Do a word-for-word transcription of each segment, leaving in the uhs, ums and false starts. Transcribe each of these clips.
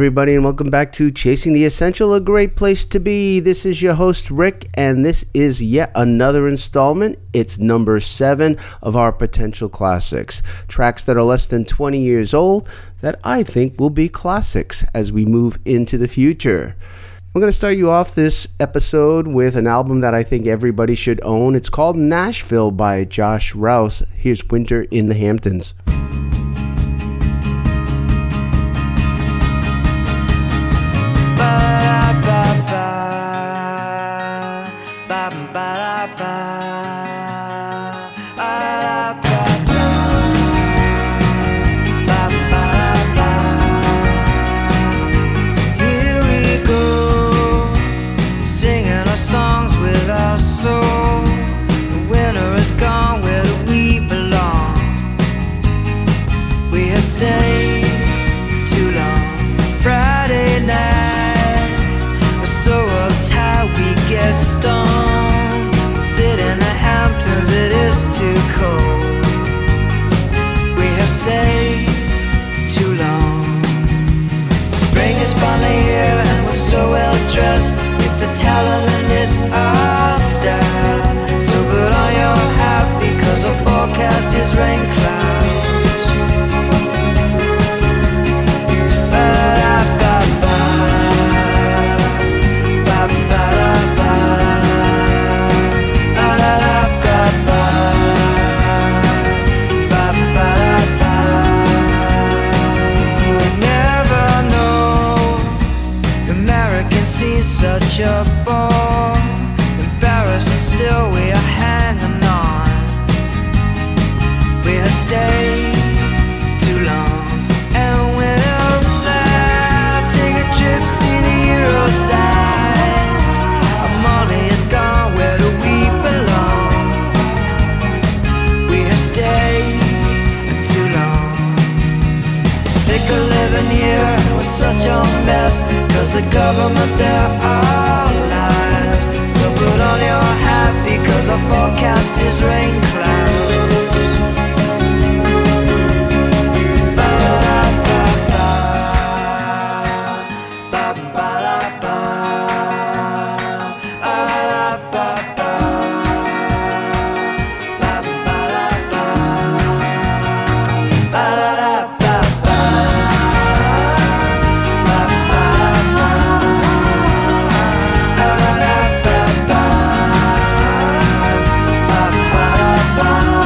everybody, and welcome back to Chasing the Essential, a great place to be. This is your host, Rick, and this is yet another installment. It's number seven of our potential classics. Tracks that are less than twenty years old that I think will be classics as we move into the future. I'm going to start you off this episode with an album that I think everybody should own. It's called Nashville by Josh Rouse. Here's Winter in the Hamptons. Dressed. It's a talent and it's our style. So put on your hat because our forecast is rain clouds. Ba-da-ba-ba, ba-ba-da-ba, ba-da-da-ba-ba, ba-ba-da-ba. We never know the American see's such a bore. Embarrassed and still we are hanging on. We have stayed too long, and we'll fly, take a trip, see the Euro sides. Our Molly is gone, where do we belong? We have stayed too long. Sick of living here, we're such a mess. Cause the government, they're our lives. So put on your hat because our forecast is rain clouds. Bye.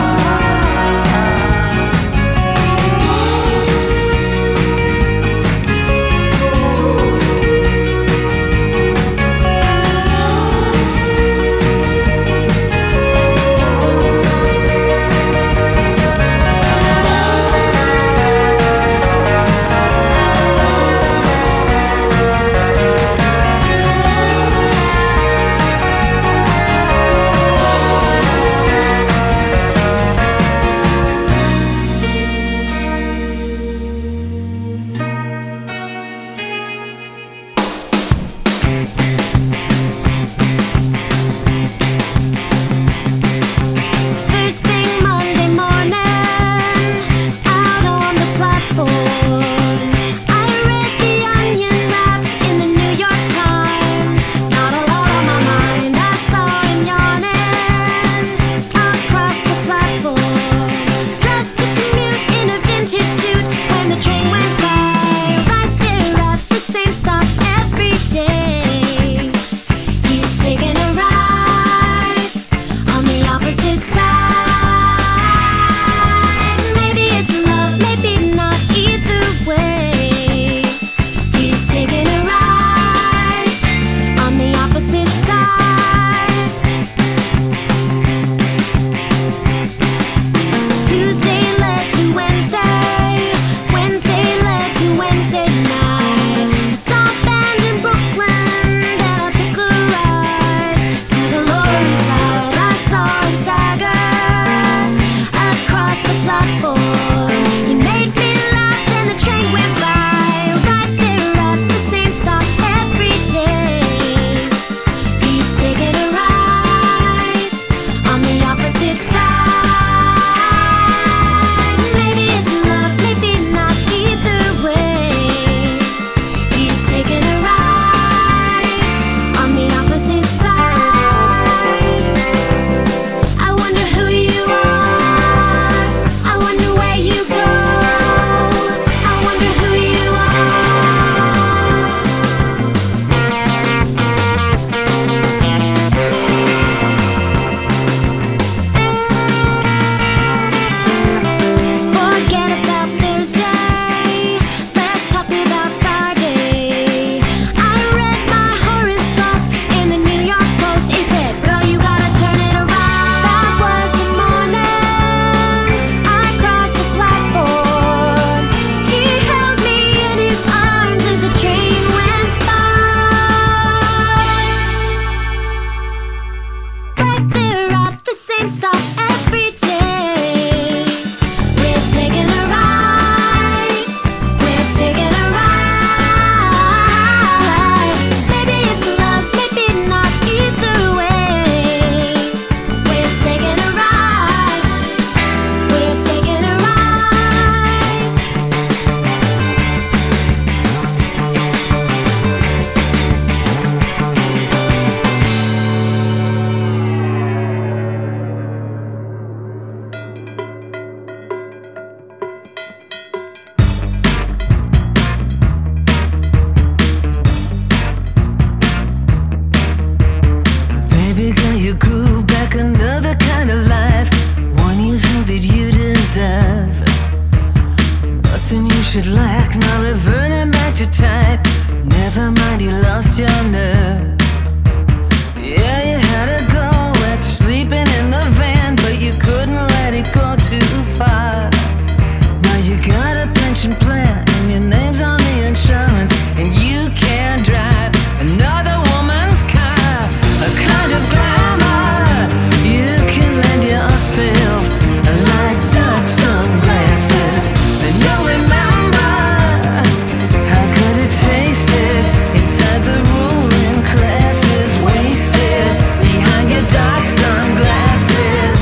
nothing you should lack, not reverting back to type. Never mind, you lost your nerve. Yeah, you had a go at sleeping in the van, but you couldn't let it go too far. Now you got a pension plan and your name's on the insurance, and you can't drive another woman's car. A kind of glamour you can lend yourself, like dark sunglasses. And you'll remember how good it tasted inside the ruling classes, wasted behind your dark sunglasses.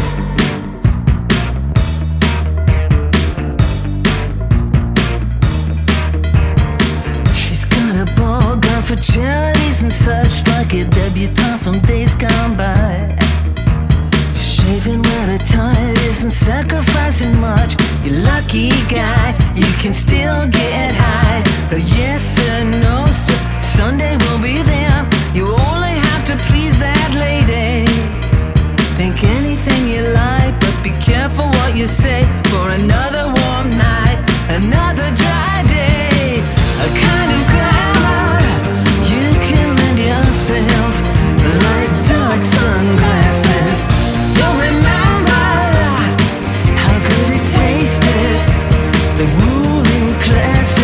She's got a ball gun for charities and such, like a debutante from days gone by. Shaving where retired isn't sacrificing much. You lucky guy, you can still get high. No yes sir, no sir, Sunday will be there. You only have to please that lady. Think anything you like, but be careful what you say. For another warm night, another dry day, a kind of glamour you can lend yourself, like dark sunglasses. You'll remember how good it tasted, the ruling class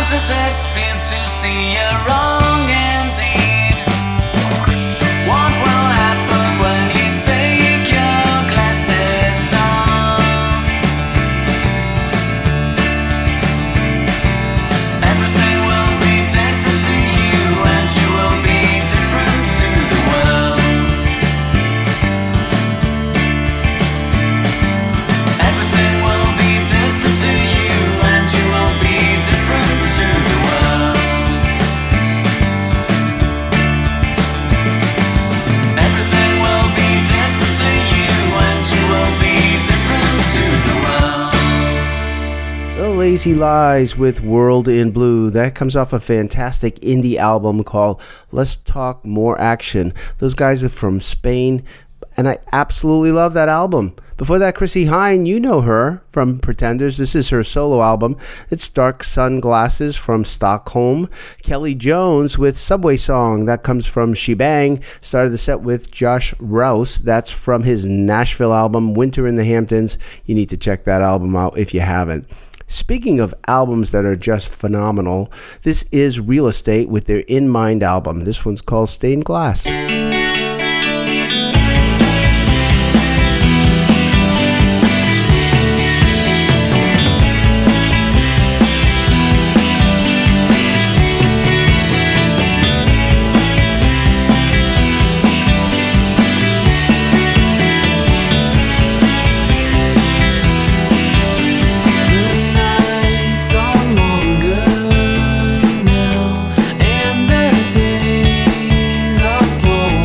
does it feel to see you wrong indeed? What will happen when you take your glasses off? Everything will be different to you, and you will be different to the world. Everything will be different to you, and you will be different to the world. Everything will be different to you, and you will be different to the world. The Lazy Lies with World in Blue. That comes off a fantastic indie album called Let's Talk More Action. Those guys are from Spain, and I absolutely love that album. Before that, Chrissie Hynde, you know her from Pretenders. This is her solo album. It's Dark Sunglasses from Stockholm. Kelly Jones with Subway Song. That comes from Shebang. Started the set with Josh Rouse. That's from his Nashville album, Winter in the Hamptons. You need to check that album out if you haven't. Speaking of albums that are just phenomenal, this is Real Estate with their In Mind album. This one's called Stained Glass. Nights are longer now, and the days are slow.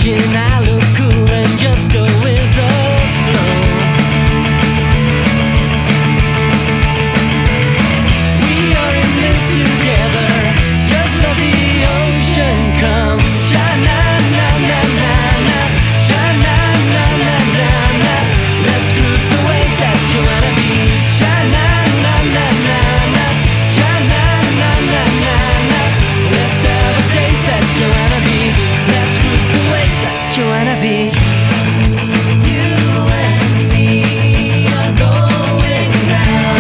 imagine I look cool and just go with the flow. We are in this together, just let the ocean come. Sha-na-na-na-na-na, sha-na-na-na-na-na. Let's cruise the waves at Joanna Beach. Sha-na-na-na-na-na, sha-na-na-na-na-na. Let's have a taste at Joanna Beach. Let's cruise the waves at Joanna Beach. You and me are going down.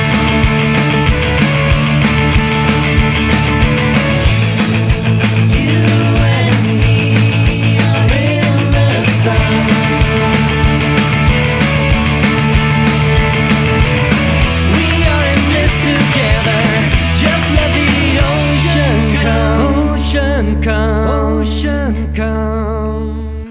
You and me are in the sun. We are in this together. Just let the ocean come. Ocean come. Ocean come.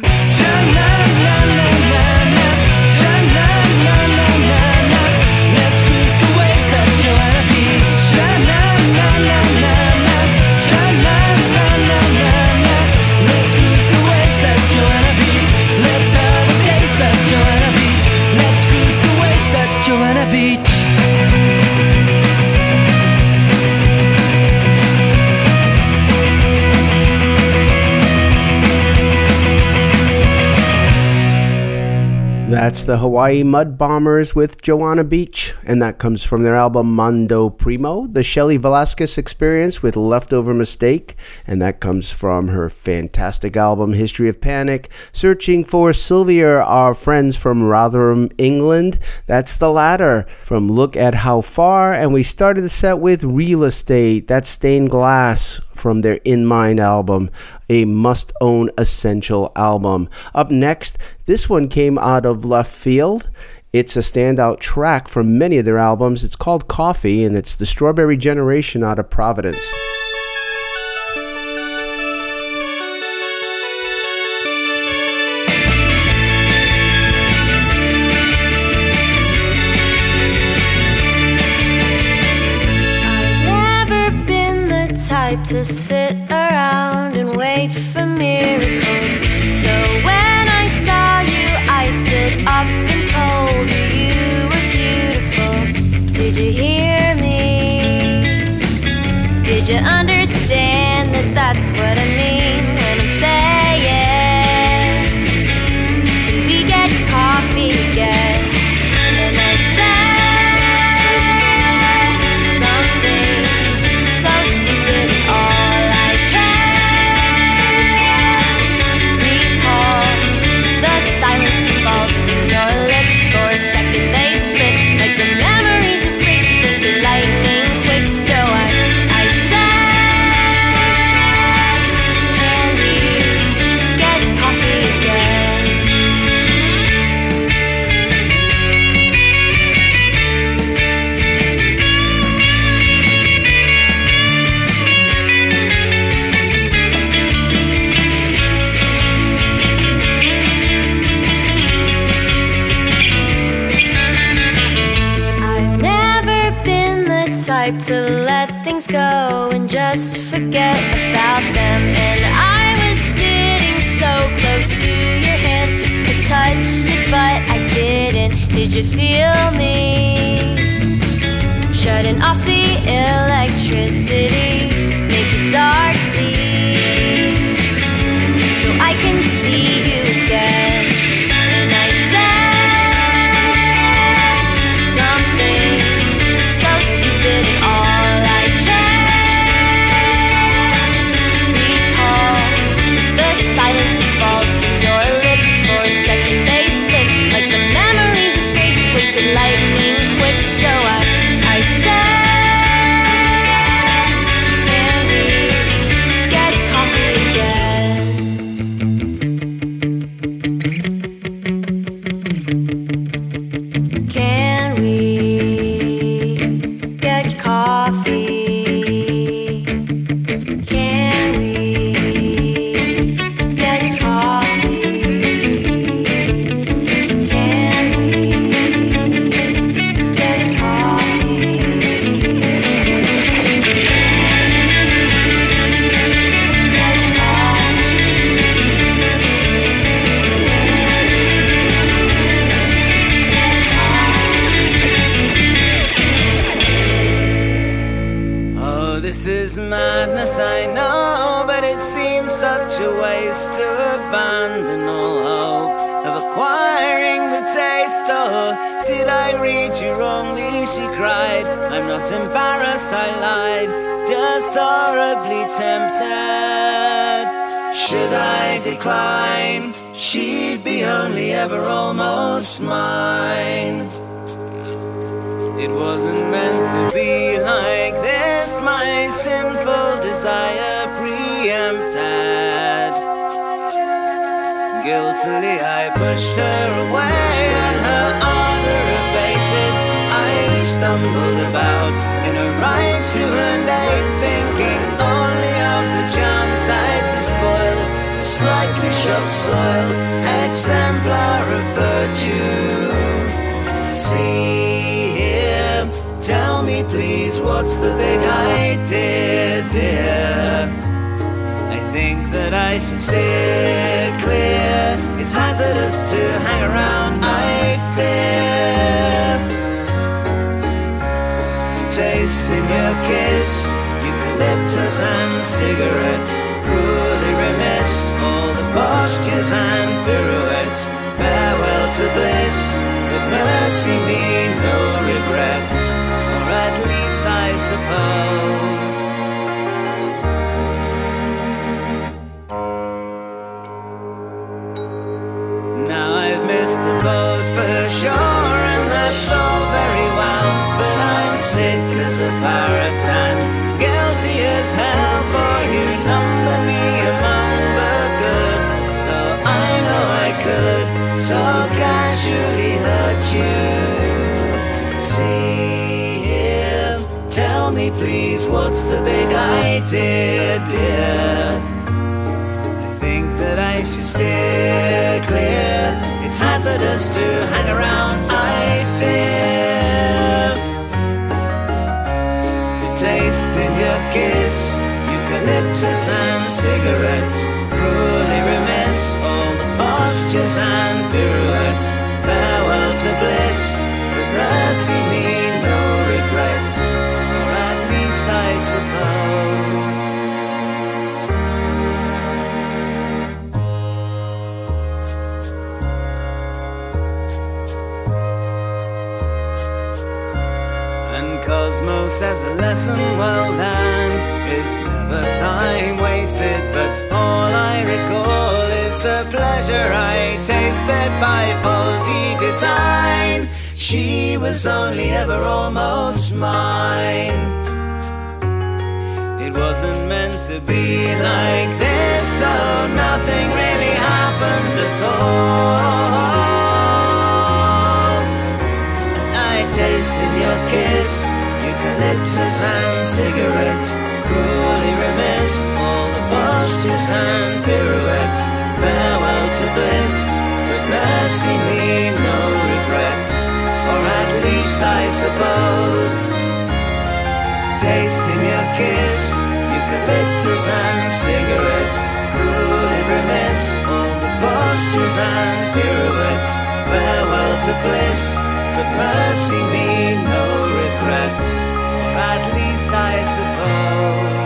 Sha-na-na-na-na-na, sha-na-na-na-na-na. Let's cruise the waves at Joanna Beach. Sha-na-na-na-na-na, sha-na-na-na-na-na. Let's cruise the waves at Joanna Beach. Let's have a taste at Joanna Beach. Let's cruise the waves at Joanna Beach. That's the Hawaii Mud Bombers with Joanna Beach, and that comes from their album Mondo Primo. The Shelley Velasquez Experience with Leftover Mistake, and that comes from her fantastic album History of Panic. Searching for Sylvia, our friends from Rotherham, England. That's The Ladder from Look at How Far, and we started the set with Real Estate. That's Stained Glass from their In Mind album, a must-own essential album. Up next, this one came out of left field. It's a standout track from many of their albums. It's called Coffee, and it's the Strawberry Generation out of Providence. Type to sit around and wait for miracles. So when I saw you, I stood up and told you you were beautiful. Did you hear me? Did you understand that that's what I mean when I'm saying, can we get coffee again? And I said to let things go and just forget about them. And I was sitting so close to your hand, could touch it but I didn't. Did you feel me? Shutting off the electricity, make it dark clean, so I can see you again. And I said something so stupid, and all I can recall is the silence that falls from your lips. For a second they split like the memories of phrases wasted like to abandon all hope of acquiring the taste. Oh, did I read you wrongly? She cried. I'm not embarrassed, I lied, just horribly tempted. Should I decline, she'd be only ever almost mine. It wasn't meant to be like this, my sinful desire preempted. Guiltily I pushed her away and her ardor abated. I stumbled about in a right to and eight, thinking only of the chance I'd despoiled a slightly shop-soiled exemplar of virtue. See here, tell me please, what's the big idea, dear? I think that I should steer clear. It's hazardous to hang around, I fear. To taste in your kiss eucalyptus and cigarettes, cruelly remiss all the postures and pirouettes. Farewell to bliss, but mercy me no regrets, or at least I suppose. Now I've missed the boat for sure, and that's all very well, but I'm sick as a parrot and guilty as hell, for you number me among the good, though I know I could so casually hurt you. See here, tell me please, what's the big idea, dear? I think that I should steer clear. It's hazardous to hang around, I fear. To taste in your kiss eucalyptus and cigarettes, cruelly remiss all the postures and pirouettes. Farewell to bliss, but mercy me no regrets, or at least I suppose. And Cosmos as a lesson well learned is never time wasted, but all I recall is the pleasure I tasted by faulty design. She was only ever almost mine. It wasn't meant to be like this, though nothing really happened at all. I tasted your kiss eucalyptus and cigarettes, cruelly remiss all the postures and pirouettes. Farewell to bliss, but mercy me no regrets, or at least I suppose. Tasting your kiss eucalyptus and cigarettes, cruelly remiss all the postures and pirouettes. Farewell to bliss, but mercy me no regrets, or at least I suppose.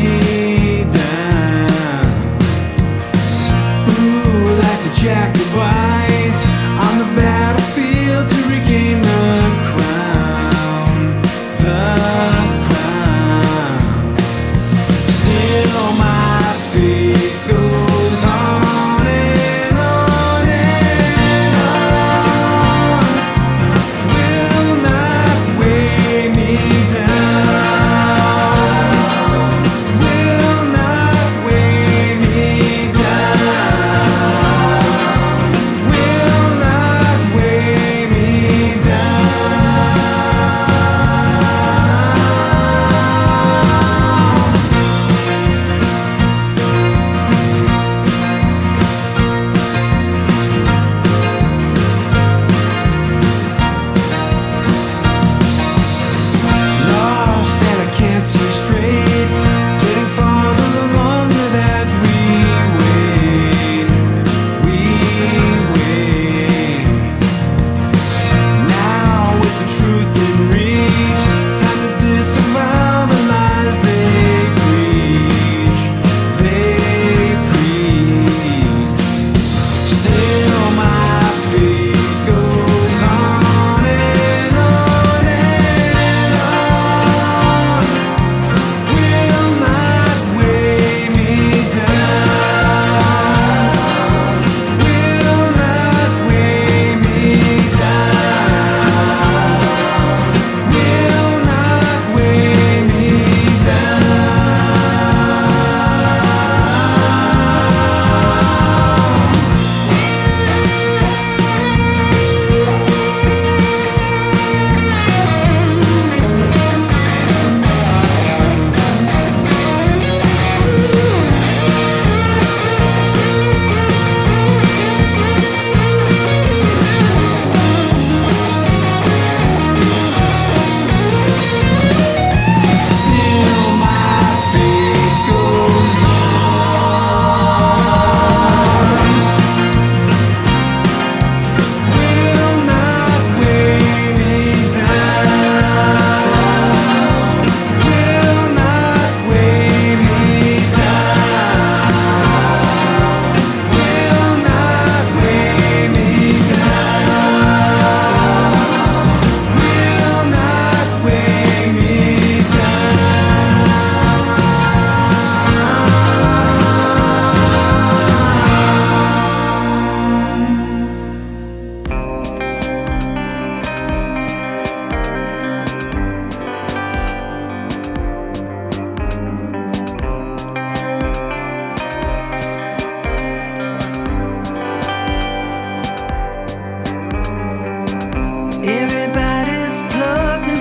Jack, goodbye.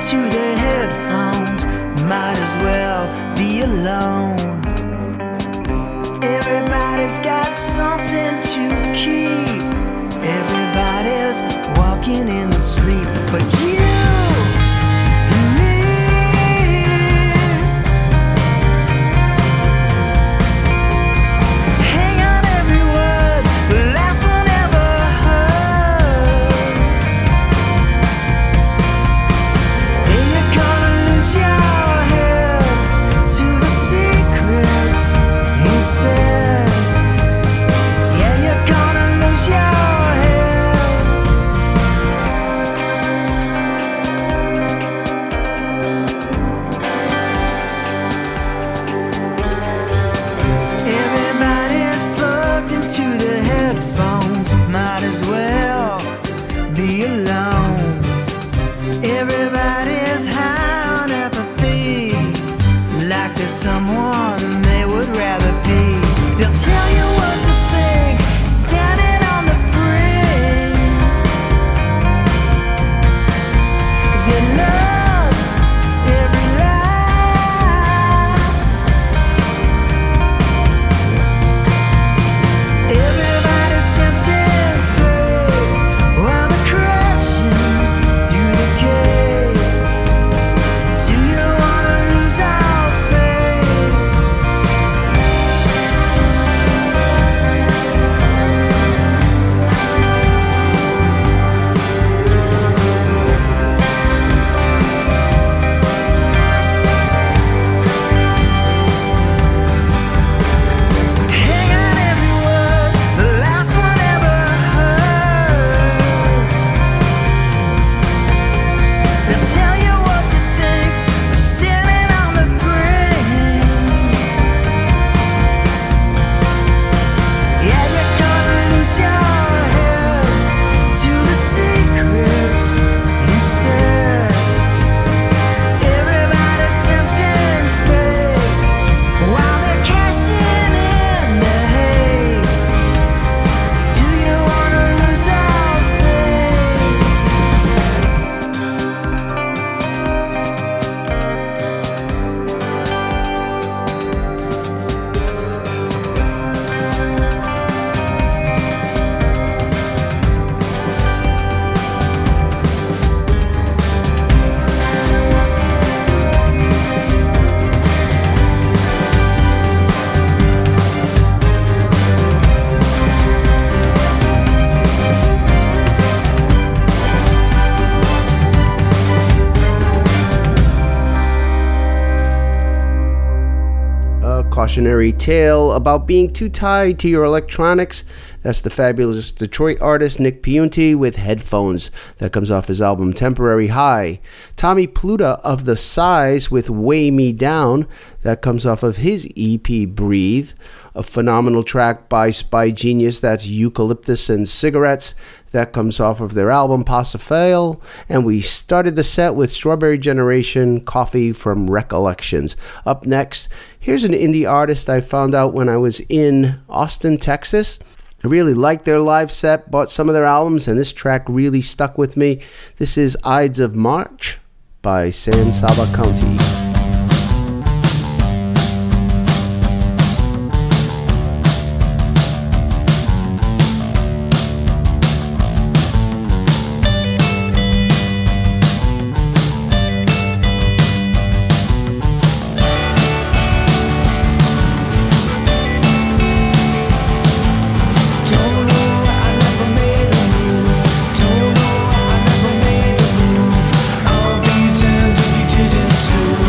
into the headphones, might as well be alone. Everybody's got something to keep. Everybody's walking in the sleep, but you and me. Hang on every word, the last one ever heard. And you're gonna lose your head to the secrets instead. Yeah, you're gonna lose your as well be alone. Everybody's high on apathy, like there's someone they would rather be. They'll tell you what to think, standing on the brink. They love every lie. Everybody's tempted. Cautionary tale about being too tied to your electronics. That's the fabulous Detroit artist Nick Piunti with Headphones. That comes off his album Temporary High. Tommy Pluta of The Size with Weigh Me Down. That comes off of his E P Breathe. A phenomenal track by Spy Genius. That's Eucalyptus and Cigarettes. That comes off of their album Passafail. And we started the set with Strawberry Generation, Coffee from Recollections. Up next, here's an indie artist I found out when I was in Austin, Texas. I really liked their live set, bought some of their albums, and this track really stuck with me. This is Ides of March by San Saba County. Don't know, I never made a move. I'll be damned if you didn't too.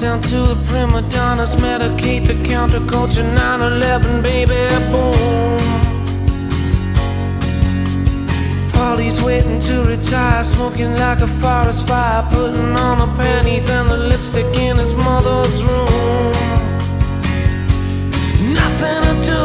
down to the prima donnas, medicate the counterculture, nine eleven, baby, boom. Polly's waiting to retire, smoking like a forest fire, putting on the panties and the lipstick in his mother's room. Nothing to do,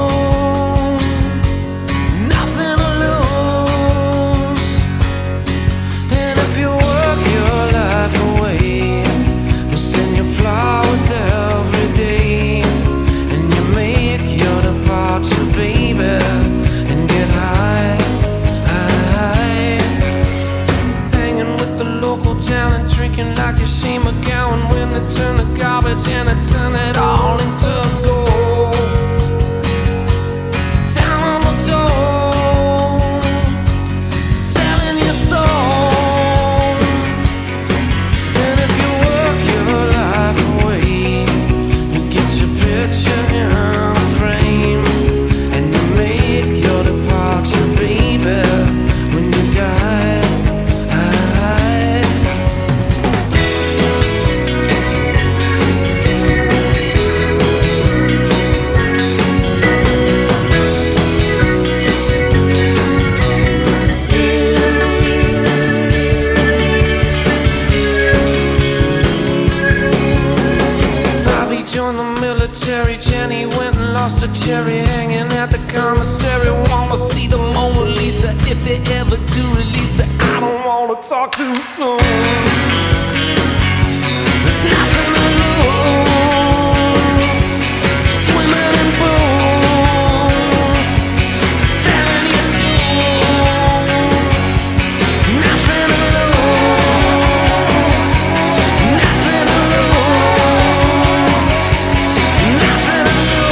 nothing to lose. Then if you work your life away, you send your flowers every day, and you make your departure, baby, and get high, high. Hanging with the local talent, drinking like a Shane McGowan, when they turn the garbage and they turn it all into gold. Cherry hanging at the commissary, wanna see the Mona Lisa if they ever do release it. I don't wanna talk too soon. There's nothing to lose, swimming in booze, selling your dues. Nothing to lose, nothing to lose, nothing to lose.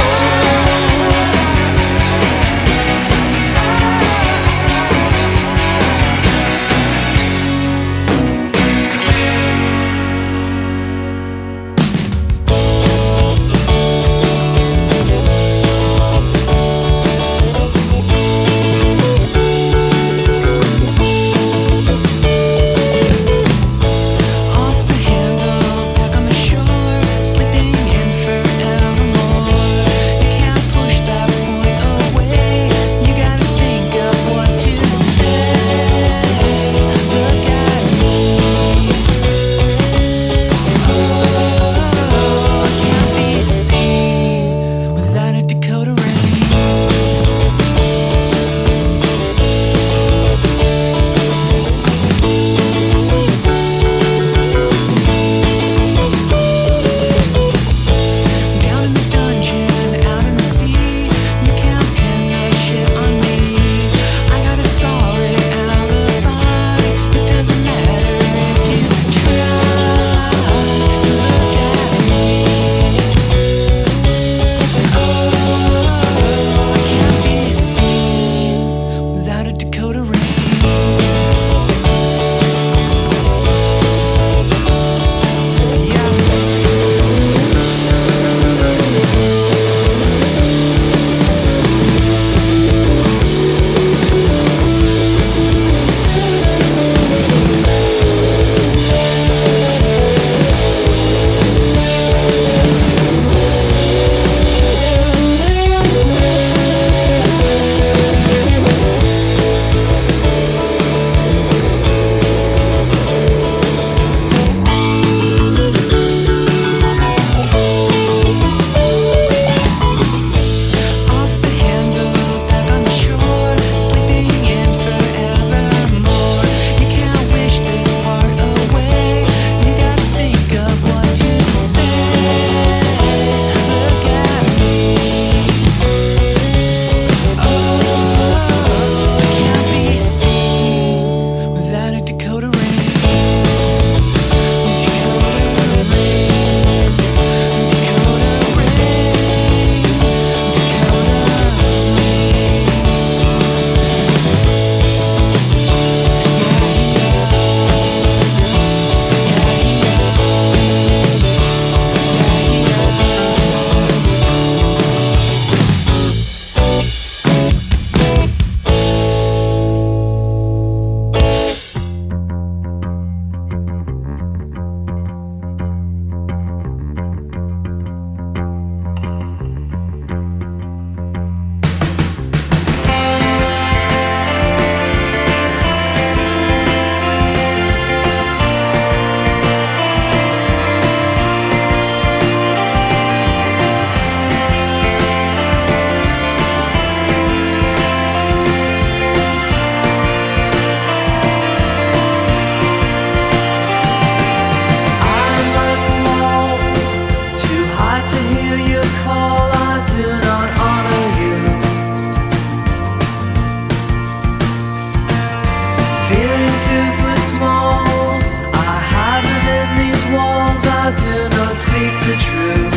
too for small. I hide within these walls, I do not speak the truth.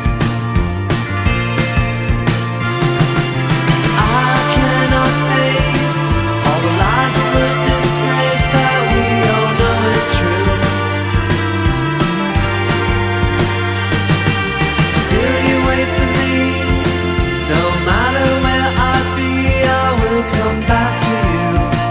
I cannot face all the lies and the disgrace that we all know is true. Still you wait for me, no matter where I be, I will come back to you.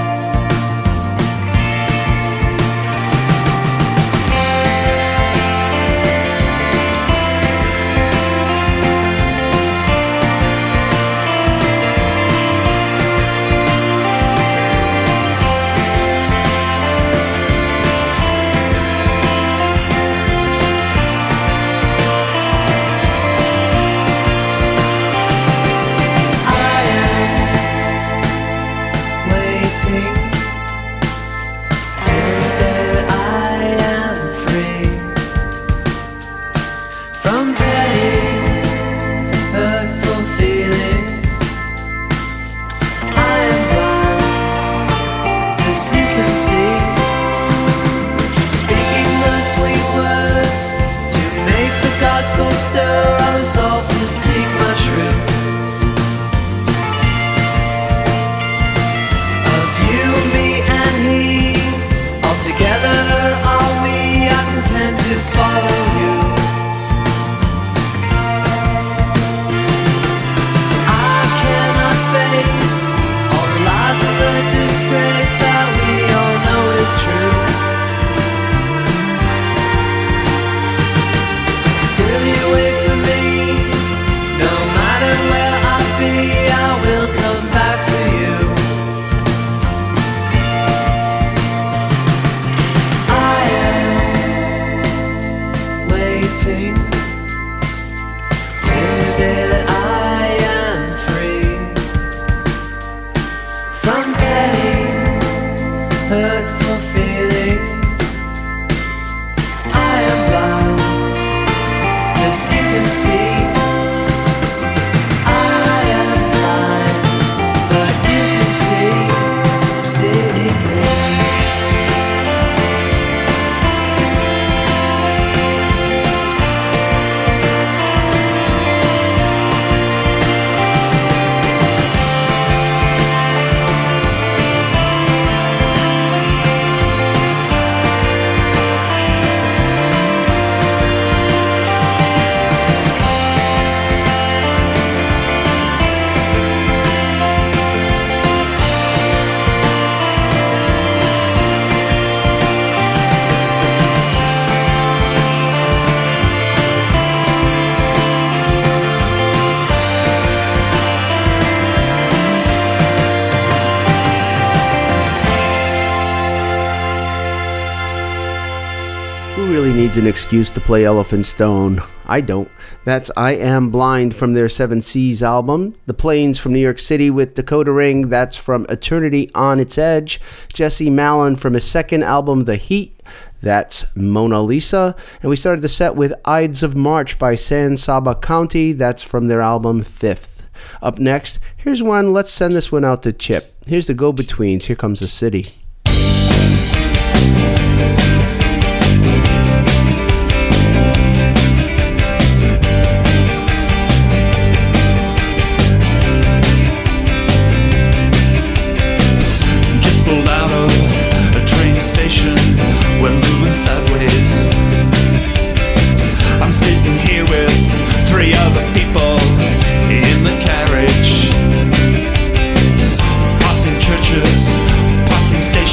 Needs an excuse to play Elephant Stone. I don't. That's I Am Blind from their Seven Seas album. The Plains from New York City with Dakota Ring. That's from Eternity on Its Edge. Jesse Malin from his second album, The Heat. That's Mona Lisa. And we started the set with Ides of March by San Saba County. That's from their album, Fifth. Up next, here's one. Let's send this one out to Chip. Here's the Go-Betweens. Here Comes the City. We're moving sideways. I'm sitting here with three other people in the carriage, passing churches, passing stations.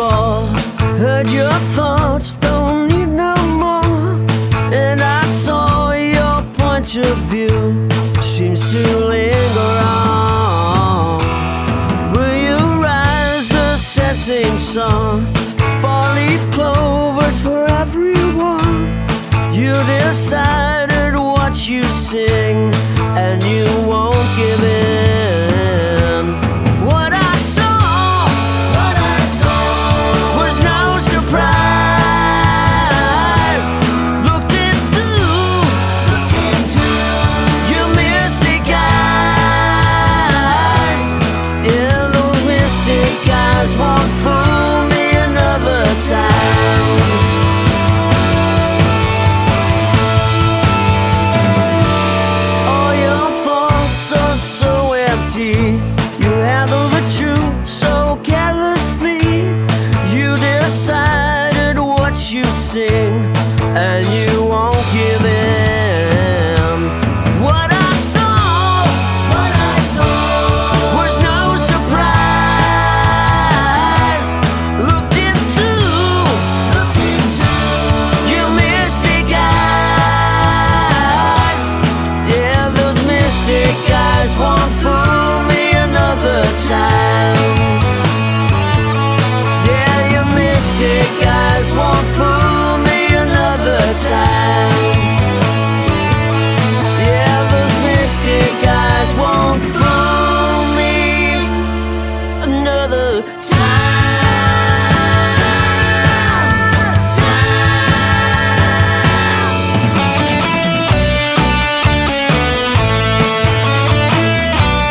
before. Heard your thoughts, don't need no more. And I saw your point of view seems to linger on. Will you rise the sensing song? Four-leaf clovers for everyone. You decided what you sing, and you won't give in. What I saw, what I saw was no surprise. Looked into, looked into your mystic eyes. Yeah, those mystic eyes won't fool me another time. You handle the truth so carelessly. You decided what you sing, and you won't give in. What I saw, what I saw was no surprise. Looked into, looked into your mystic eyes. Yeah, those mystic eyes won't fool another time. Yeah, your mystic eyes won't fool me another time. Yeah, those mystic eyes won't fool me another time.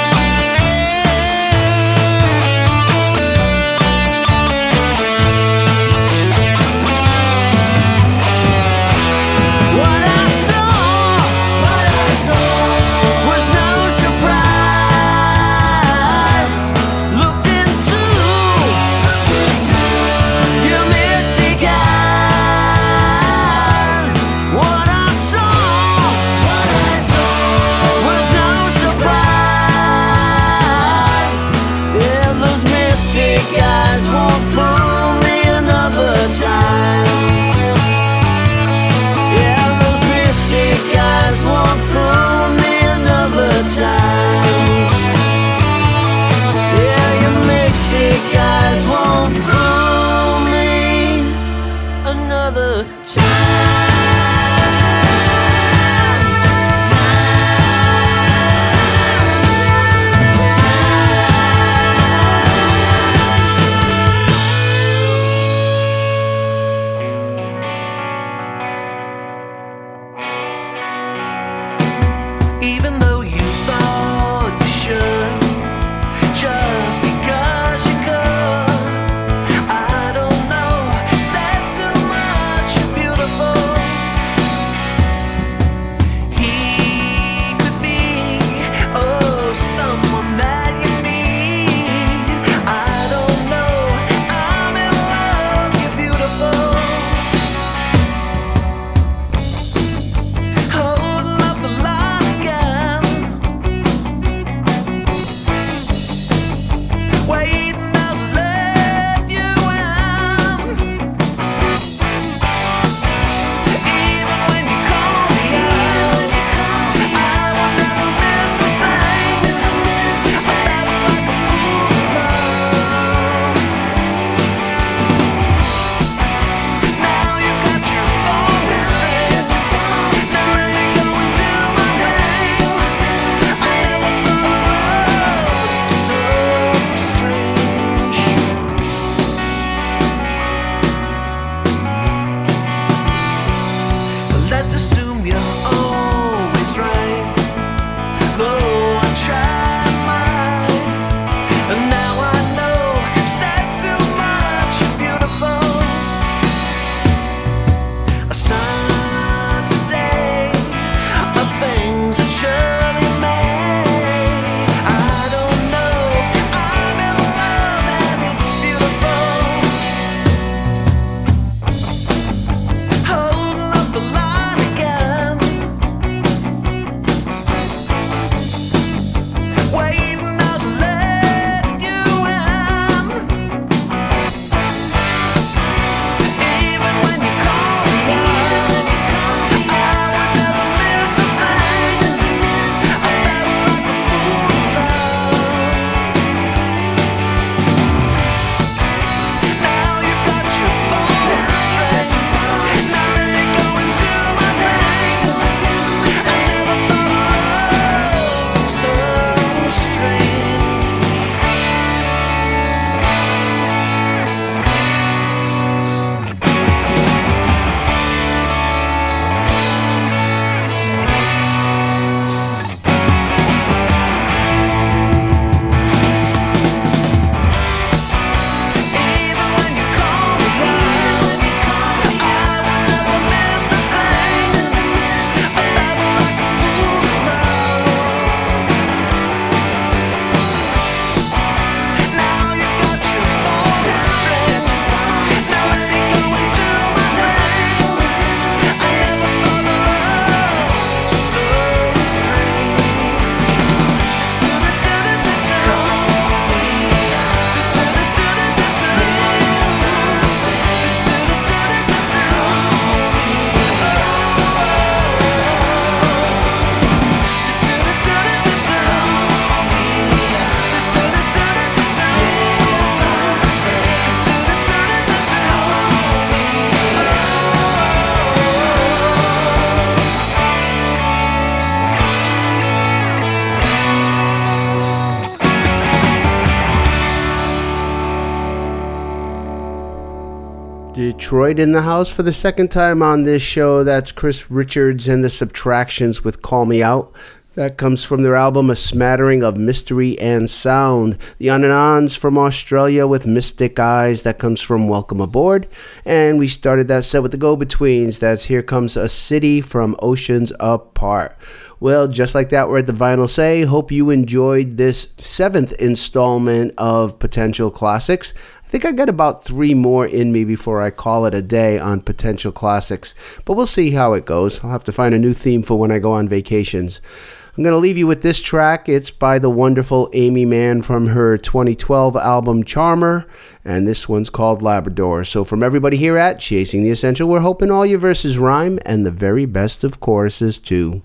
Detroit in the house for the second time on this show. That's Chris Richards and the Subtractions with Call Me Out. That comes from their album A Smattering of Mystery and Sound. The On-and-Ons from Australia with Mystic Eyes. That comes from Welcome Aboard. And we started that set with the Go-Betweens. That's Here Comes a City from Oceans Apart. Well, just like that, we're at the Vinyl Say. Hope you enjoyed this seventh installment of Potential Classics. I think I got about three more in me before I call it a day on Potential Classics. But we'll see how it goes. I'll have to find a new theme for when I go on vacations. I'm going to leave you with this track. It's by the wonderful Amy Mann from her twenty twelve album Charmer, and this one's called Labrador. So from everybody here at Chasing the Essential, we're hoping all your verses rhyme, and the very best of choruses too.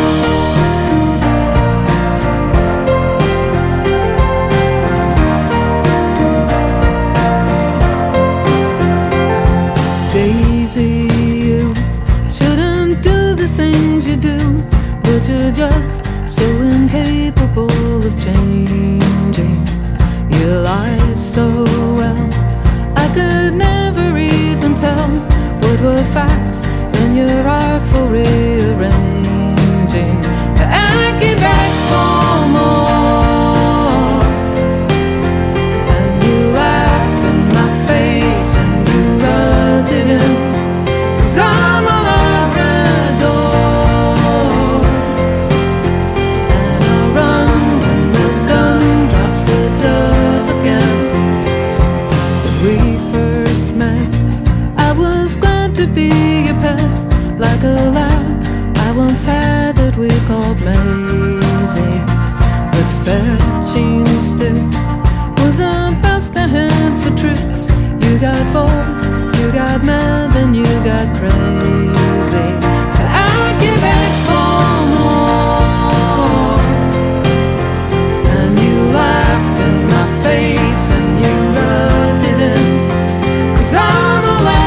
Daisy, you shouldn't do the things you do, but you're just so incapable of changing. You lie so well, I could never even tell what were facts in your artful rearranging. I came back for more, and you laughed in my face and you rubbed it in, 'cause I'm a Labrador. To be your pet, like a lab I once had that we called Maisie. But fetching sticks was the best I had for tricks. You got bored, you got mad, then you got crazy. But I came back for more, and you laughed in my face and you rubbed it in, 'cause I'm a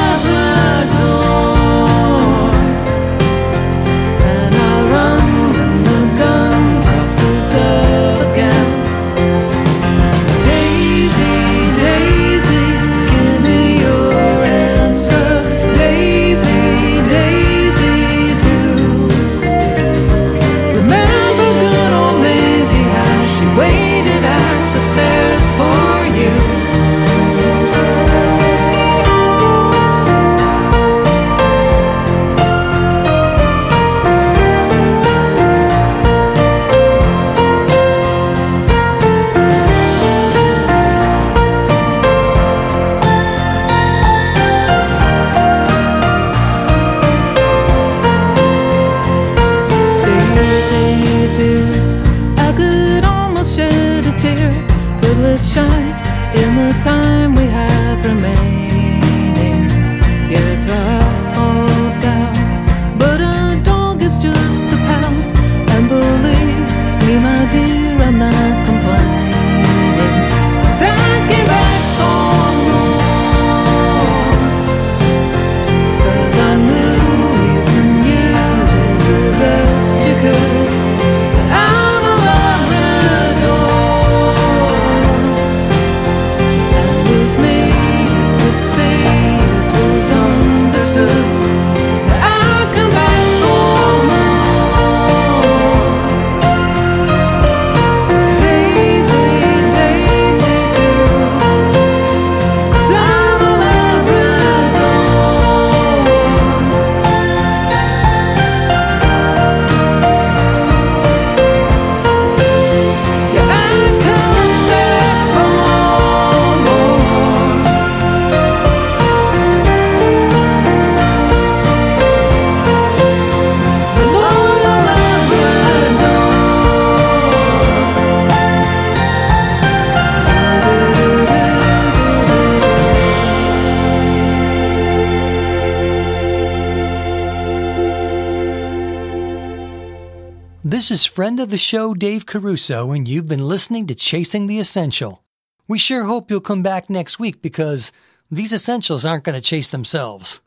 shine in the time we have remaining. You're a tough old gal, but a dog is just a pal. And believe me, my dear, I'm not complaining, 'cause I came back for more, 'cause I knew even you did the best you could. I'm a Labrador. This is friend of the show Dave Caruso, and you've been listening to Chasing the Essential. We sure hope you'll come back next week, because these essentials aren't going to chase themselves.